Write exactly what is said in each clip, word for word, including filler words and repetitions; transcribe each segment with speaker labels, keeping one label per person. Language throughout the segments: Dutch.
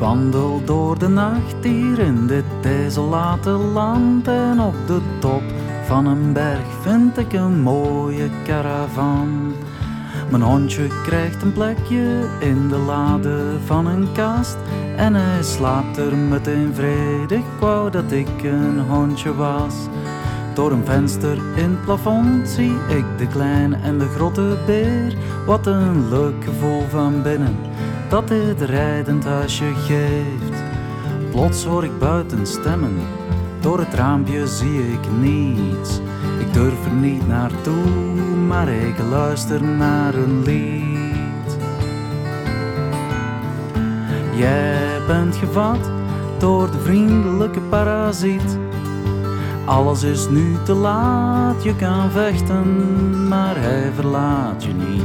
Speaker 1: wandel door de nacht hier in dit desolate land en op de top van een berg vind ik een mooie caravan. Mijn hondje krijgt een plekje in de lade van een kast en hij slaapt er meteen vredig. Ik wou dat ik een hondje was. Door een venster in het plafond zie ik de kleine en de grote beer. Wat een leuk gevoel van binnen dat dit rijdend huisje geeft. Plots hoor ik buiten stemmen, door het raampje zie ik niets. Ik durf er niet naartoe, maar ik luister naar een lied. Jij bent gevat door de vriendelijke parasiet. Alles is nu te laat, je kan vechten, maar hij verlaat je niet.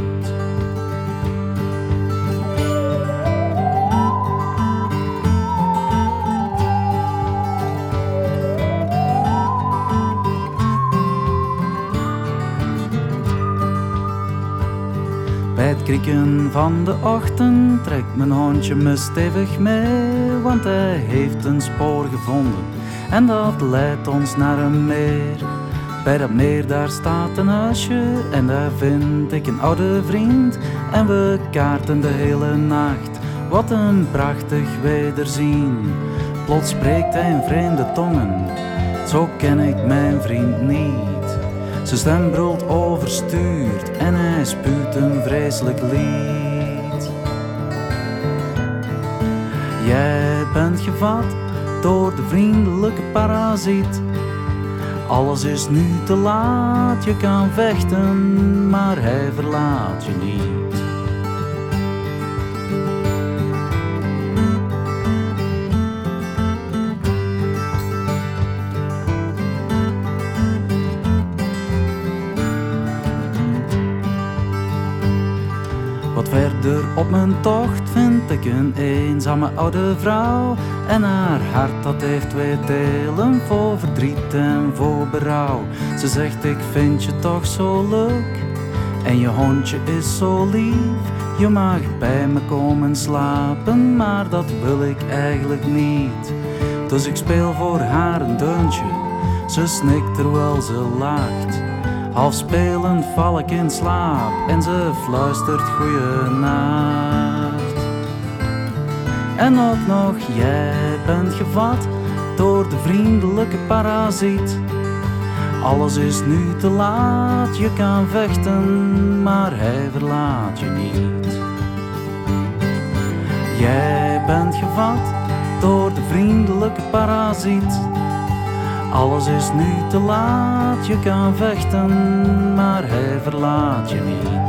Speaker 1: Bij het krieken van de ochtend trekt mijn hondje me stevig mee, want hij heeft een spoor gevonden en dat leidt ons naar een meer. Bij dat meer daar staat een huisje en daar vind ik een oude vriend en we kaarten de hele nacht. Wat een prachtig wederzien. Plots spreekt hij in vreemde tongen, zo ken ik mijn vriend niet. Zijn stem brult overstuurd en hij spuut een vreselijk lied. Jij bent gevat door de vriendelijke parasiet. Alles is nu te laat, je kan vechten, maar hij verlaat je niet. Wat verder op mijn tocht vind ik een eenzame oude vrouw. En haar hart dat heeft twee delen, voor verdriet en voor berouw. Ze zegt ik vind je toch zo leuk en je hondje is zo lief. Je mag bij me komen slapen, maar dat wil ik eigenlijk niet. Dus ik speel voor haar een deuntje, ze snikt terwijl ze lacht. Half spelend val ik in slaap en ze fluistert goeienacht. En ook nog, jij bent gevat door de vriendelijke parasiet. Alles is nu te laat, je kan vechten, maar hij verlaat je niet. Jij bent gevat door de vriendelijke parasiet. Alles is nu te laat, je kan vechten, maar hij verlaat je niet.